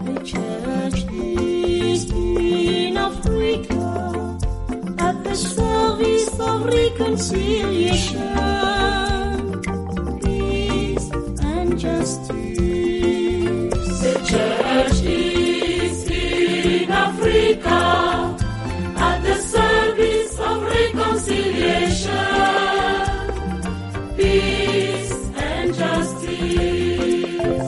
The church is in Africa at the service of reconciliation, peace and justice. The church is in Africa at the service of reconciliation, peace and justice.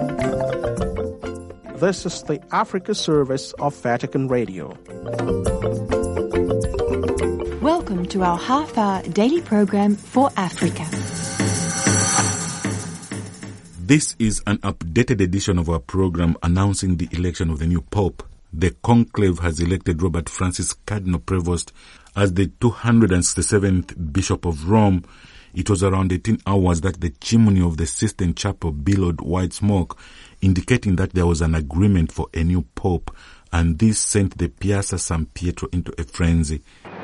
This is the Africa service of Vatican Radio. Welcome to our half-hour daily program for Africa. This is an updated edition of our program announcing the election of the new Pope. The conclave has elected Robert Francis Cardinal Prevost as the 267th Bishop of Rome. It was around 18 hours that the chimney of the Sistine Chapel billowed white smoke, indicating that there was an agreement for a new Pope, and this sent the Piazza San Pietro into a frenzy.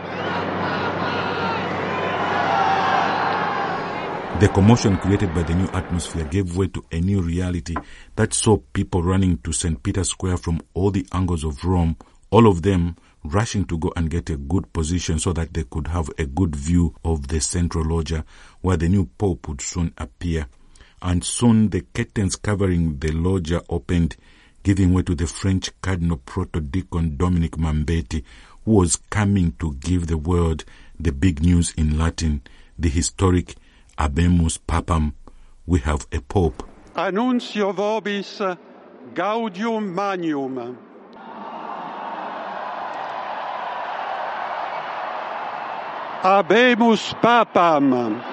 The commotion created by the new atmosphere gave way to a new reality that saw people running to St. Peter's Square from all the angles of Rome, all of them rushing to go and get a good position so that they could have a good view of the central loggia where the new Pope would soon appear. And soon the curtains covering the loggia opened, giving way to the French Cardinal Proto-Deacon Dominic Mambetti, who was coming to give the world the big news in Latin, the historic Habemus Papam. We have a Pope. Annuncio vobis gaudium magnum. Habemus Papam.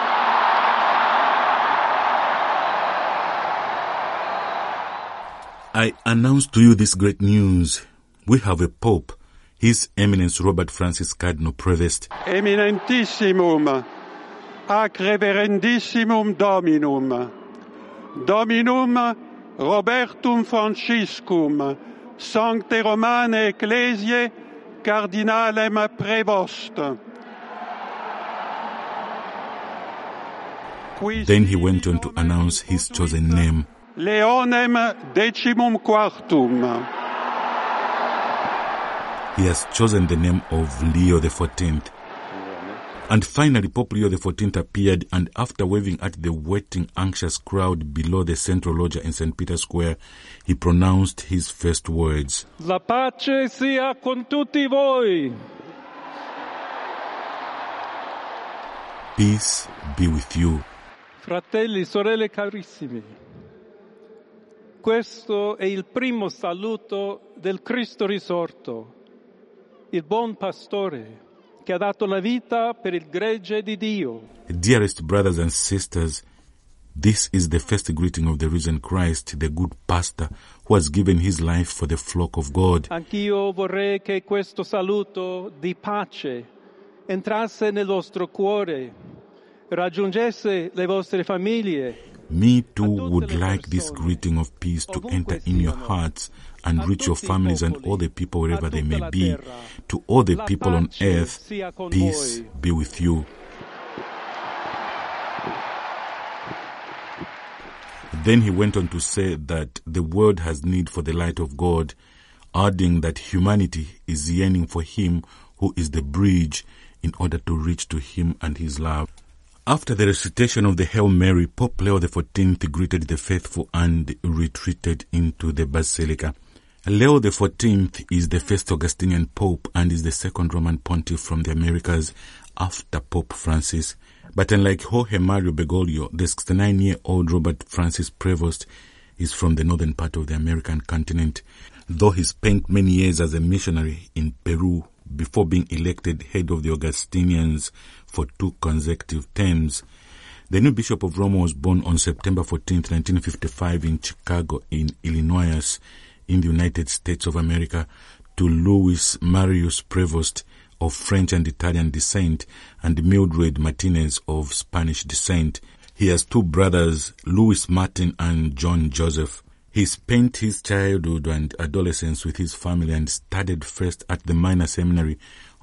I announce to you this great news. We have a Pope, His Eminence Robert Francis Cardinal Prevost. Eminentissimum, ac reverendissimum Dominum, Dominum Robertum Franciscum, Sancte Romane Ecclesiae, Cardinalem Prevost. Then he went on to announce his chosen name, Leonem Decimum Quartum. He has chosen the name of Leo XIV. And finally, Pope Leo XIV appeared, and after waving at the waiting, anxious crowd below the central loggia in St. Peter's Square, he pronounced his first words. La pace sia con tutti voi. Peace be with you. Fratelli, sorelle carissimi, questo è il primo saluto del Cristo risorto, il buon pastore che ha dato la vita per il gregge di Dio. Dearest brothers and sisters, this is the first greeting of the risen Christ, the good pastor who has given his life for the flock of God. Anch'io vorrei che questo saluto di pace entrasse nel vostro cuore, raggiungesse le vostre famiglie. Me too would like this greeting of peace to enter in your hearts and reach your families and all the people wherever they may be. To all the people on earth, peace be with you. Then he went on to say that the world has need for the light of God, adding that humanity is yearning for him who is the bridge in order to reach to him and his love. After the recitation of the Hail Mary, Pope Leo XIV greeted the faithful and retreated into the Basilica. Leo XIV is the first Augustinian Pope and is the second Roman Pontiff from the Americas after Pope Francis. But unlike Jorge Mario Bergoglio, the 69-year-old Robert Francis Prevost is from the northern part of the American continent, though he spent many years as a missionary in Peru before being elected head of the Augustinians for 2 consecutive terms. The new Bishop of Rome was born on September 14, 1955 in Chicago, in Illinois, in the United States of America, to Luis Marius Prevost of French and Italian descent and Mildred Martinez of Spanish descent. He has 2 brothers, Louis Martin and John Joseph. He spent his childhood and adolescence with his family and studied first at the minor seminary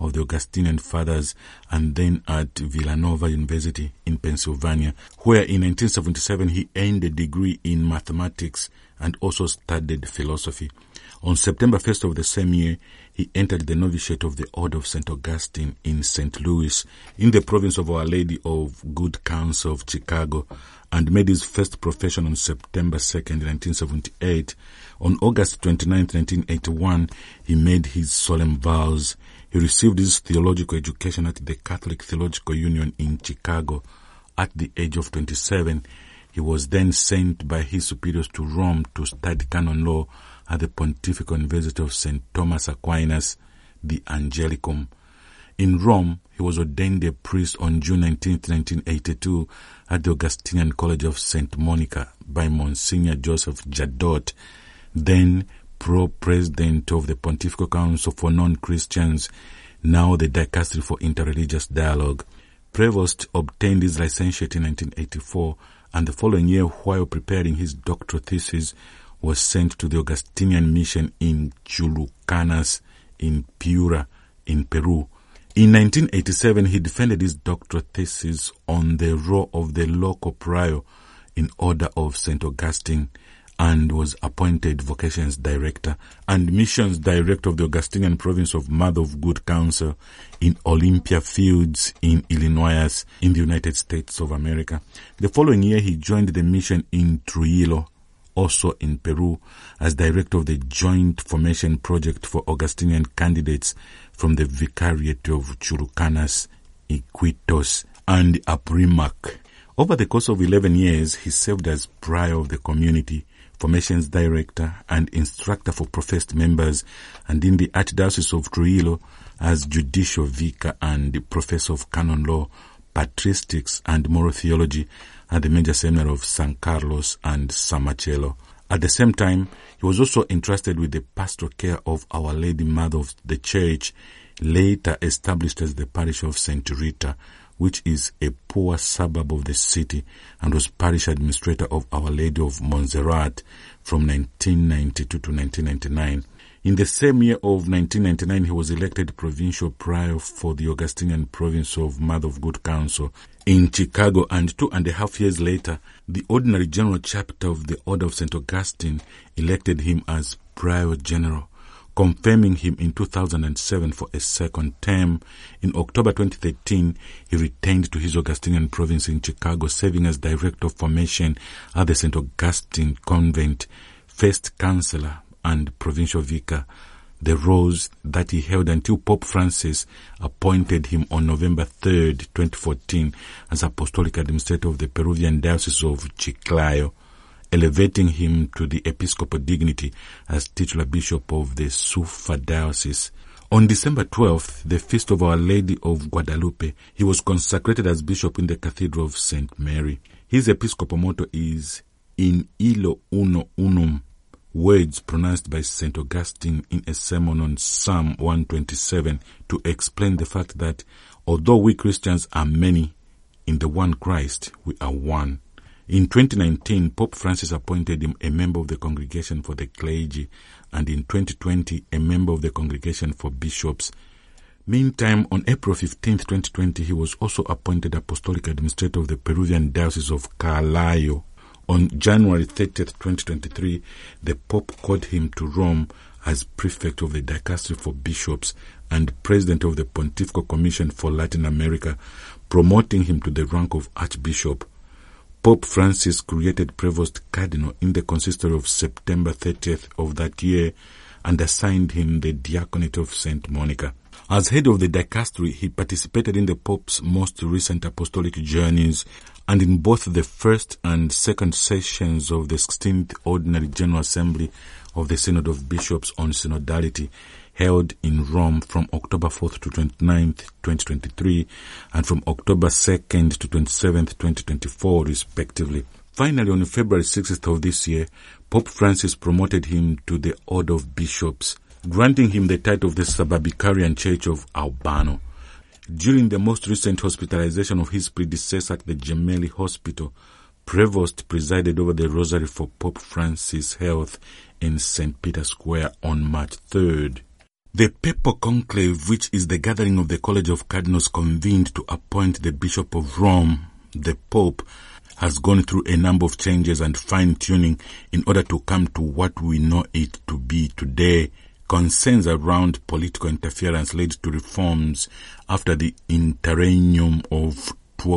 of the Augustinian Fathers, and then at Villanova University in Pennsylvania, where in 1977 he earned a degree in mathematics and also studied philosophy. On September 1st of the same year, he entered the novitiate of the Order of St. Augustine in St. Louis, in the province of Our Lady of Good Counsel of Chicago, and made his first profession on September 2nd, 1978. On August 29, 1981, he made his solemn vows. He received his theological education at the Catholic Theological Union in Chicago. At the age of 27, he was then sent by his superiors to Rome to study canon law at the Pontifical University of St. Thomas Aquinas, the Angelicum. In Rome, he was ordained a priest on June 19, 1982, at the Augustinian College of St. Monica by Monsignor Joseph Jadot, then pro-president of the Pontifical Council for Non-Christians, now the Dicastery for Interreligious Dialogue. Prevost obtained his licentiate in 1984, and the following year, while preparing his doctoral thesis, was sent to the Augustinian mission in Chulucanas in Piura, in Peru. In 1987, he defended his doctoral thesis on the role of the local prior in Order of St. Augustine, and was appointed Vocations Director and Missions Director of the Augustinian Province of Mother of Good Counsel in Olympia Fields in Illinois, in the United States of America. The following year, he joined the mission in Trujillo, also in Peru, as Director of the Joint Formation Project for Augustinian Candidates from the Vicariate of Chulucanas, Iquitos, and Aprimac. Over the course of 11 years, he served as prior of the community, formations director, and instructor for professed members, and in the Archdiocese of Trujillo as judicial vicar and professor of canon law, patristics, and moral theology at the major seminary of San Carlos and San Marcello. At the same time, he was also entrusted with the pastoral care of Our Lady Mother of the Church, later established as the parish of St. Rita, which is a poor suburb of the city, and was parish administrator of Our Lady of Montserrat from 1992 to 1999. In the same year of 1999, he was elected provincial prior for the Augustinian province of Mother of Good Counsel in Chicago, and 2.5 years later, the Ordinary General Chapter of the Order of St. Augustine elected him as Prior General, confirming him in 2007 for a second term. In October 2013, he returned to his Augustinian province in Chicago, serving as Director of Formation at the St. Augustine Convent, First Counselor, and Provincial Vicar, the roles that he held until Pope Francis appointed him on November 3, 2014, as Apostolic Administrator of the Peruvian Diocese of Chiclayo, elevating him to the episcopal dignity as titular bishop of the Sufa Diocese. On December 12th, the feast of Our Lady of Guadalupe, he was consecrated as bishop in the Cathedral of St. Mary. His episcopal motto is In Illo Uno Unum, words pronounced by St. Augustine in a sermon on Psalm 127, to explain the fact that although we Christians are many, in the one Christ we are one. In 2019, Pope Francis appointed him a member of the Congregation for the Clergy, and in 2020, a member of the Congregation for Bishops. Meantime, on April 15, 2020, he was also appointed Apostolic Administrator of the Peruvian Diocese of Calayo. On January 30, 2023, the Pope called him to Rome as Prefect of the Dicastery for Bishops and President of the Pontifical Commission for Latin America, promoting him to the rank of Archbishop. Pope Francis created Prevost Cardinal in the consistory of September 30th of that year and assigned him the diaconate of St. Monica. As head of the dicastery, he participated in the Pope's most recent apostolic journeys and in both the first and second sessions of the 16th Ordinary General Assembly of the Synod of Bishops on Synodality, held in Rome from October 4th to 29th, 2023, and from October 2nd to 27th, 2024, respectively. Finally, on February 6th of this year, Pope Francis promoted him to the Order of Bishops, granting him the title of the Suburbicarian Church of Albano. During the most recent hospitalization of his predecessor at the Gemelli Hospital, Prevost presided over the Rosary for Pope Francis' health in St. Peter's Square on March 3rd. The Papal Conclave, which is the gathering of the College of Cardinals convened to appoint the Bishop of Rome, the Pope, has gone through a number of changes and fine-tuning in order to come to what we know it to be today. Concerns around political interference led to reforms after the interregnum of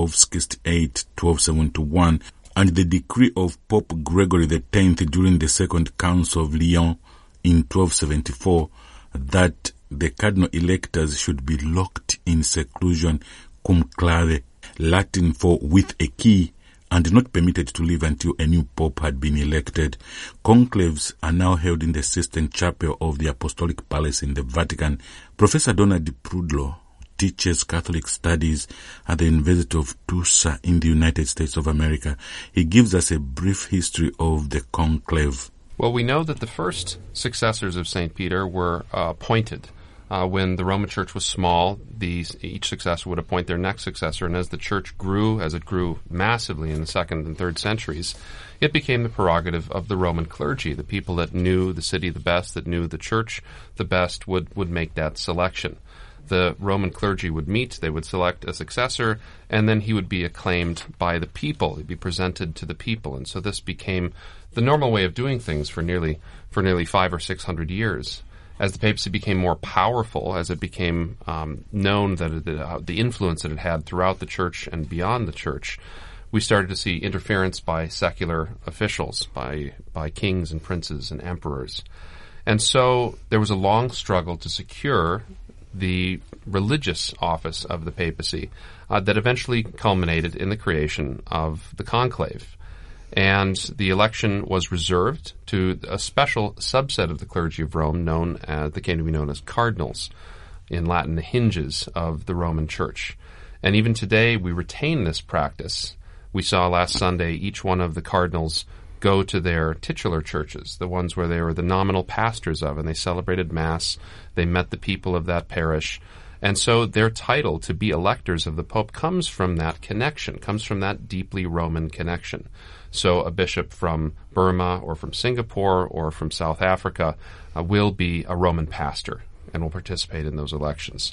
1268-1271 and the decree of Pope Gregory X during the Second Council of Lyon in 1274 that the cardinal electors should be locked in seclusion cum clave, Latin for with a key, and not permitted to leave until a new pope had been elected. Conclaves are now held in the Sistine Chapel of the Apostolic Palace in the Vatican. Professor Donald Prudlow teaches Catholic studies at the University of Tulsa in the United States of America. He gives us a brief history of the conclave. Well, we know that the first successors of St. Peter were appointed. When the Roman Church was small, each successor would appoint their next successor, and as the Church grew, as it grew massively in the 2nd and 3rd centuries, it became the prerogative of the Roman clergy. The people that knew the city the best, that knew the Church the best, would make that selection. The Roman clergy would meet, they would select a successor, and then he would be acclaimed by the people. He'd be presented to the people, and so this became the normal way of doing things for nearly 500 or 600 years. As the papacy became more powerful, as it became known that the influence that it had throughout the Church and beyond the Church, we started to see interference by secular officials, by kings and princes and emperors. And so there was a long struggle to secure the religious office of the papacy that eventually culminated in the creation of the conclave. And the election was reserved to a special subset of the clergy of Rome that came to be known as cardinals, in Latin, the hinges of the Roman Church. And even today, we retain this practice. We saw last Sunday each one of the cardinals go to their titular churches, the ones where they were the nominal pastors of, and they celebrated Mass, they met the people of that parish. And so their title to be electors of the Pope comes from that connection, comes from that deeply Roman connection. So a bishop from Burma or from Singapore or from South Africa will be a Roman pastor and will participate in those elections.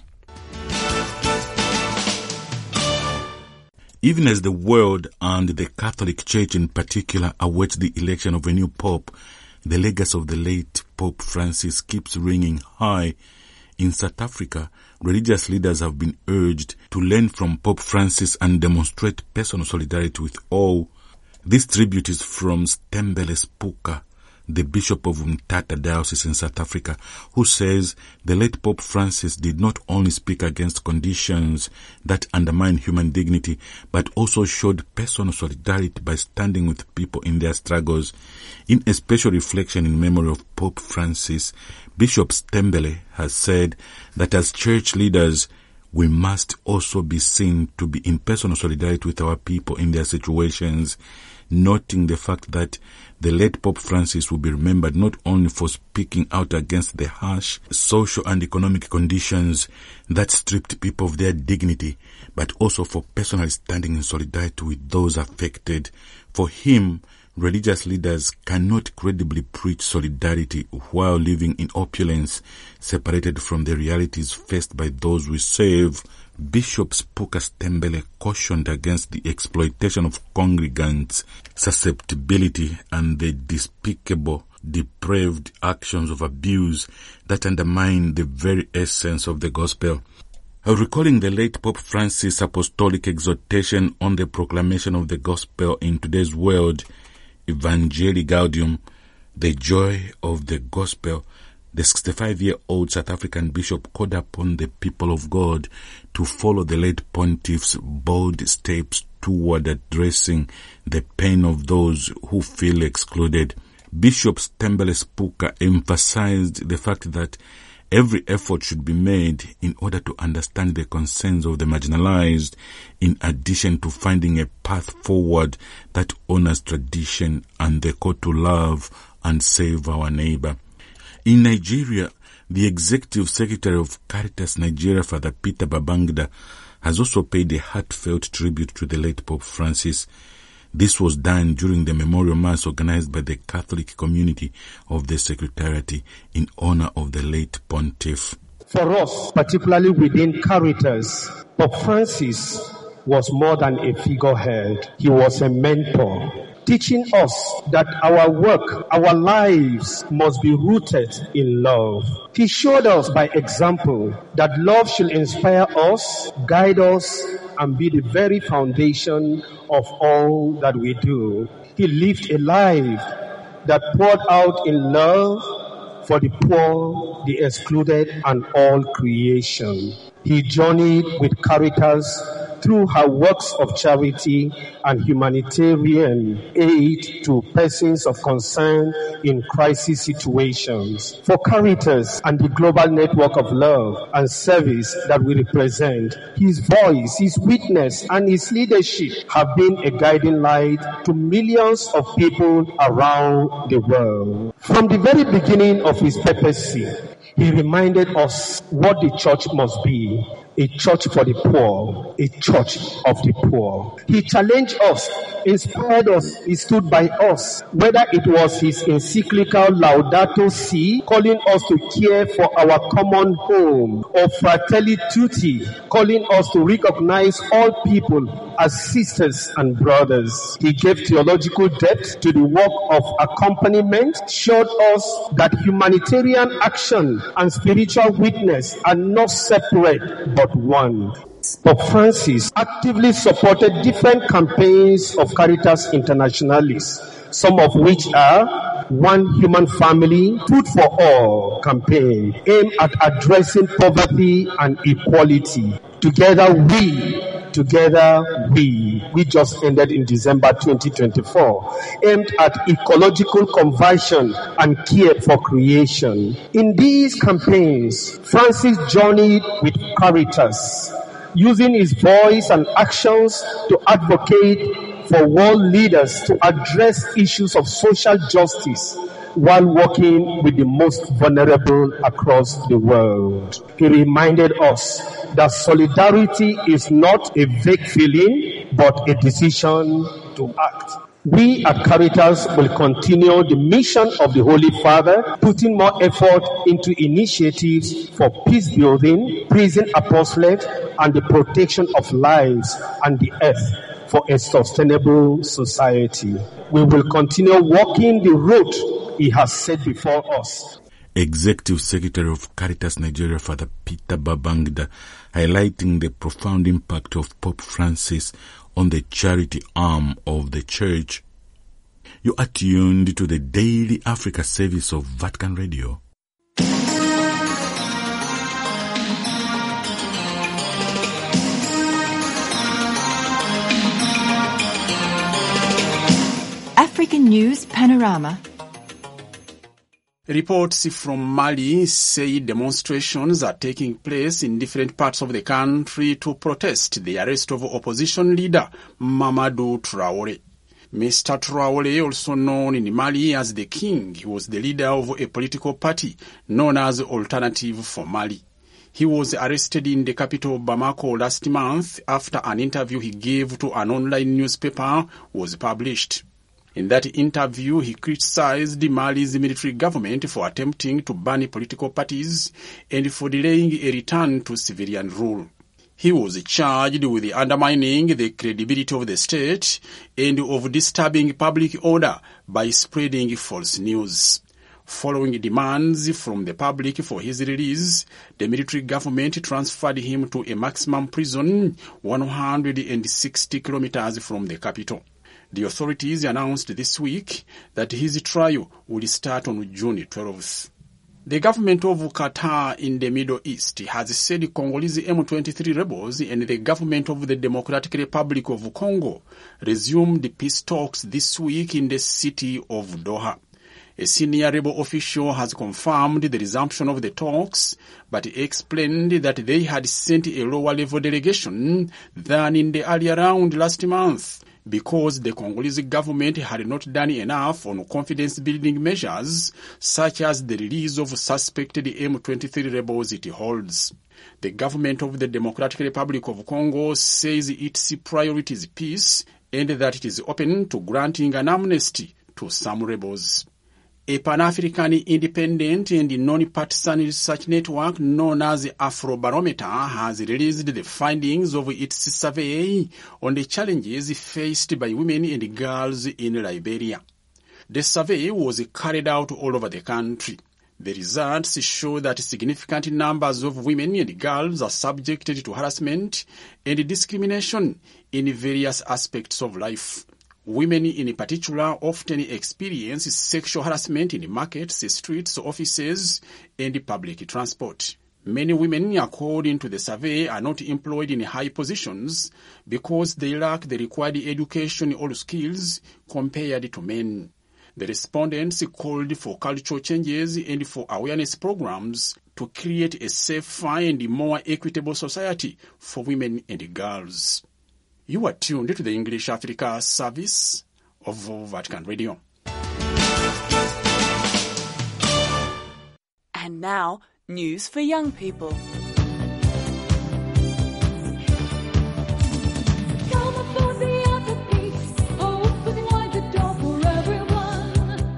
Even as the world and the Catholic Church in particular awaits the election of a new Pope, the legacy of the late Pope Francis keeps ringing high. In South Africa, religious leaders have been urged to learn from Pope Francis and demonstrate personal solidarity with all. This tribute is from Stembele Spuka, the Bishop of Umtata Diocese in South Africa, who says the late Pope Francis did not only speak against conditions that undermine human dignity, but also showed personal solidarity by standing with people in their struggles. In a special reflection in memory of Pope Francis, Bishop Stembele has said that as church leaders, we must also be seen to be in personal solidarity with our people in their situations, noting the fact that the late Pope Francis will be remembered not only for speaking out against the harsh social and economic conditions that stripped people of their dignity, but also for personally standing in solidarity with those affected. For him, religious leaders cannot credibly preach solidarity while living in opulence, separated from the realities faced by those we serve. Bishop Spuka Stembele cautioned against the exploitation of congregants' susceptibility and the despicable, depraved actions of abuse that undermine the very essence of the gospel. Recalling the late Pope Francis' apostolic exhortation on the proclamation of the gospel in today's world, Evangelii Gaudium, the joy of the gospel, the 65-year-old South African bishop called upon the people of God to follow the late pontiff's bold steps toward addressing the pain of those who feel excluded. Bishop Stembele Spuka emphasized the fact that every effort should be made in order to understand the concerns of the marginalized, in addition to finding a path forward that honors tradition and the call to love and save our neighbor. In Nigeria, the Executive Secretary of Caritas Nigeria, Father Peter Babangida, has also paid a heartfelt tribute to the late Pope Francis. This was done during the memorial mass organized by the Catholic community of the Secretariat in honor of the late Pontiff. For us, particularly within Caritas, Pope Francis was more than a figurehead. He was a mentor, teaching us that our work, our lives must be rooted in love. He showed us by example that love should inspire us, guide us, and be the very foundation of all that we do. He lived a life that poured out in love for the poor, the excluded, and all creation. He journeyed with Caritas through her works of charity and humanitarian aid to persons of concern in crisis situations. For Caritas and the global network of love and service that we represent, his voice, his witness, and his leadership have been a guiding light to millions of people around the world. From the very beginning of his papacy, he reminded us what the church must be. A church for the poor, a church of the poor. He challenged us, inspired us, he stood by us, whether it was his encyclical Laudato Si, calling us to care for our common home, or Fratelli Tutti, calling us to recognize all people as sisters and brothers. He gave theological depth to the work of accompaniment, showed us that humanitarian action and spiritual witness are not separate but one. Pope Francis actively supported different campaigns of Caritas Internationalis, some of which are One Human Family, Food for All campaign, aimed at addressing poverty and equality. Together we just ended in December 2024, aimed at ecological conversion and care for creation. In these campaigns, Francis journeyed with Caritas, using his voice and actions to advocate for world leaders to address issues of social justice while working with the most vulnerable across the world. He reminded us that solidarity is not a vague feeling, but a decision to act. We at Caritas will continue the mission of the Holy Father, putting more effort into initiatives for peace building, prison apostolate, and the protection of lives and the earth for a sustainable society. We will continue walking the road he has set before us. Executive Secretary of Caritas Nigeria, Father Peter Babangida, highlighting the profound impact of Pope Francis on the charity arm of the Church. You are tuned to the Daily Africa service of Vatican Radio. African News Panorama. Reports from Mali say demonstrations are taking place in different parts of the country to protest the arrest of opposition leader Mamadou Traoré. Mr. Traoré, also known in Mali as the King, he was the leader of a political party known as Alternative for Mali. He was arrested in the capital Bamako last month after an interview he gave to an online newspaper was published. In that interview, he criticized Mali's military government for attempting to ban political parties and for delaying a return to civilian rule. He was charged with undermining the credibility of the state and of disturbing public order by spreading false news. Following demands from the public for his release, the military government transferred him to a maximum prison 160 kilometers from the capital. The authorities announced this week that his trial will start on June 12th. The government of Qatar in the Middle East has said Congolese M23 rebels and the government of the Democratic Republic of Congo resumed peace talks this week in the city of Doha. A senior rebel official has confirmed the resumption of the talks, but explained that they had sent a lower-level delegation than in the earlier round last month, because the Congolese government had not done enough on confidence-building measures, such as the release of suspected M23 rebels it holds. The government of the Democratic Republic of Congo says its priority is peace and that it is open to granting an amnesty to some rebels. A Pan-African independent and non-partisan research network known as Afrobarometer has released the findings of its survey on the challenges faced by women and girls in Liberia. The survey was carried out all over the country. The results show that significant numbers of women and girls are subjected to harassment and discrimination in various aspects of life. Women in particular often experience sexual harassment in markets, streets, offices, and public transport. Many women, according to the survey, are not employed in high positions because they lack the required education or skills compared to men. The respondents called for cultural changes and for awareness programs to create a safer and more equitable society for women and girls. You are tuned to the English Africa service of Vatican Radio. And now, news for young people. Come aboard the Other Peaks, opening wide the door for everyone.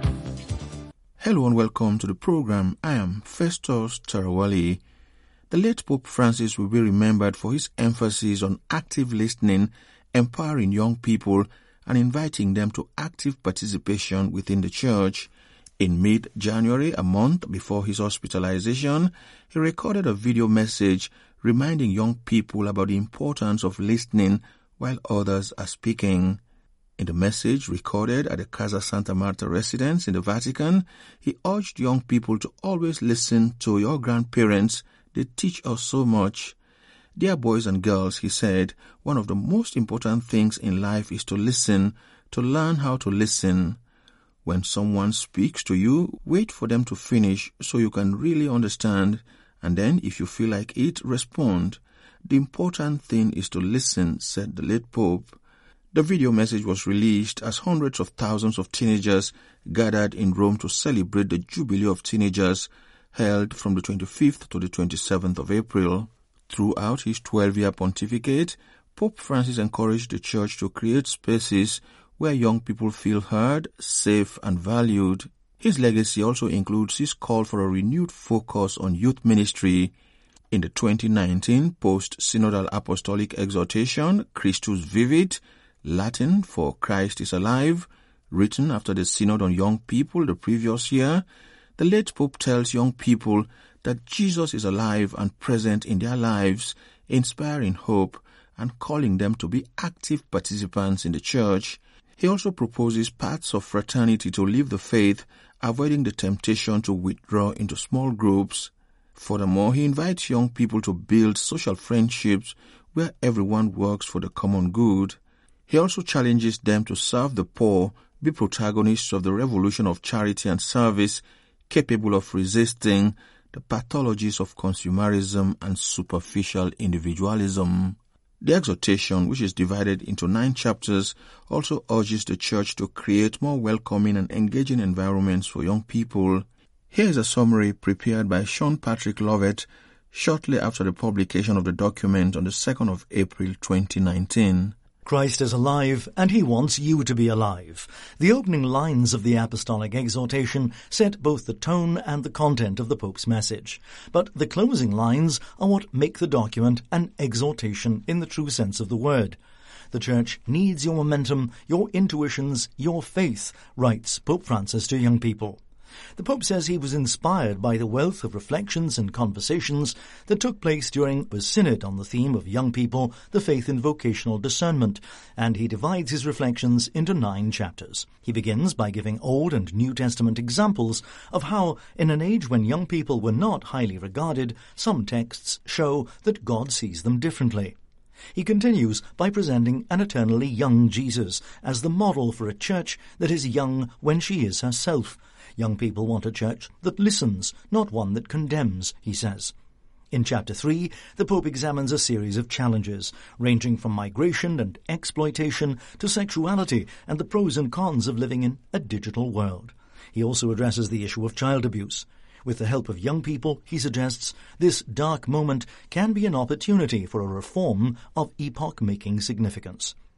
Hello and welcome to the program. I am Festus Tarawali. The late Pope Francis will be remembered for his emphasis on active listening, empowering young people, and inviting them to active participation within the Church. In mid-January, a month before his hospitalization, he recorded a video message reminding young people about the importance of listening while others are speaking. In the message recorded at the Casa Santa Marta residence in the Vatican, he urged young people to always listen to your grandparents. They teach us so much. Dear boys and girls, he said, one of the most important things in life is to listen, to learn how to listen. When someone speaks to you, wait for them to finish so you can really understand, and then if you feel like it, respond. The important thing is to listen, said the late Pope. The video message was released as hundreds of thousands of teenagers gathered in Rome to celebrate the Jubilee of Teenagers, held from the 25th to the 27th of April. Throughout his 12-year pontificate, Pope Francis encouraged the Church to create spaces where young people feel heard, safe, and valued. His legacy also includes his call for a renewed focus on youth ministry. In the 2019 Post-Synodal Apostolic Exhortation, Christus Vivit, Latin for Christ is Alive, written after the Synod on Young People the previous year, the late Pope tells young people that Jesus is alive and present in their lives, inspiring hope and calling them to be active participants in the Church. He also proposes paths of fraternity to live the faith, avoiding the temptation to withdraw into small groups. Furthermore, he invites young people to build social friendships where everyone works for the common good. He also challenges them to serve the poor, be protagonists of the revolution of charity and service, capable of resisting the pathologies of consumerism and superficial individualism. The exhortation, which is divided into 9 chapters, also urges the Church to create more welcoming and engaging environments for young people. Here is a summary prepared by Sean Patrick Lovett shortly after the publication of the document on the 2nd of April 2019. Christ is alive, and he wants you to be alive. The opening lines of the apostolic exhortation set both the tone and the content of the Pope's message. But the closing lines are what make the document an exhortation in the true sense of the word. The Church needs your momentum, your intuitions, your faith, writes Pope Francis to young people. The Pope says he was inspired by the wealth of reflections and conversations that took place during the Synod on the theme of young people, the faith in vocational discernment, and he divides his reflections into 9 chapters. He begins by giving Old and New Testament examples of how, in an age when young people were not highly regarded, some texts show that God sees them differently. He continues by presenting an eternally young Jesus as the model for a church that is young when she is herself. Young people want a church that listens, not one that condemns, he says. In Chapter 3, the Pope examines a series of challenges, ranging from migration and exploitation to sexuality and the pros and cons of living in a digital world. He also addresses the issue of child abuse. With the help of young people, he suggests, this dark moment can be an opportunity for a reform of epoch-making significance.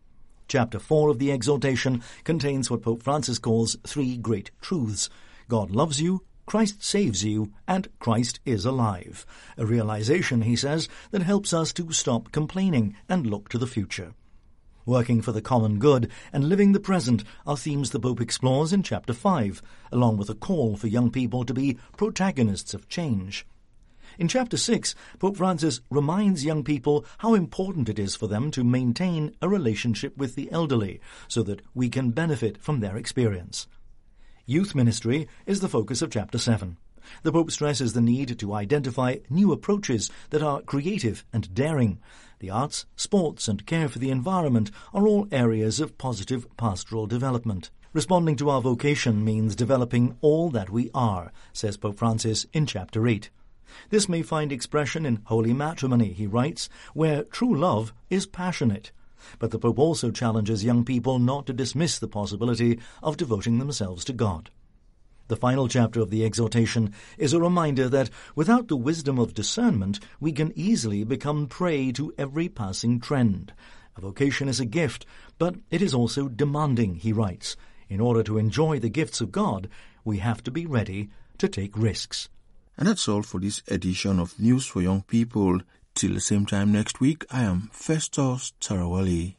Chapter 4 of the exhortation contains what Pope Francis calls 3 great truths. God loves you, Christ saves you, and Christ is alive. A realization, he says, that helps us to stop complaining and look to the future. Working for the common good and living the present are themes the Pope explores in Chapter 5, along with a call for young people to be protagonists of change. In Chapter 6, Pope Francis reminds young people how important it is for them to maintain a relationship with the elderly so that we can benefit from their experience. Youth ministry is the focus of Chapter 7. The Pope stresses the need to identify new approaches that are creative and daring. The arts, sports, and care for the environment are all areas of positive pastoral development. Responding to our vocation means developing all that we are, says Pope Francis in Chapter 8. This may find expression in holy matrimony, he writes, where true love is passionate. But the Pope also challenges young people not to dismiss the possibility of devoting themselves to God. The final chapter of the exhortation is a reminder that without the wisdom of discernment, we can easily become prey to every passing trend. A vocation is a gift, but it is also demanding, he writes. In order to enjoy the gifts of God, we have to be ready to take risks. And that's all for this edition of News for Young People. Till the same time next week, I am Festus Tarawali.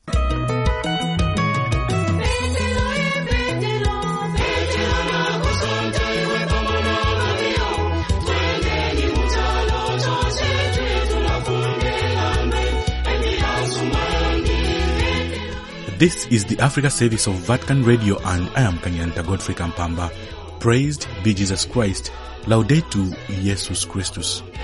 This is the Africa service of Vatican Radio, and I am Kanyanta Godfrey Kampamba. Praised be Jesus Christ. Laudetur Jesus Christus.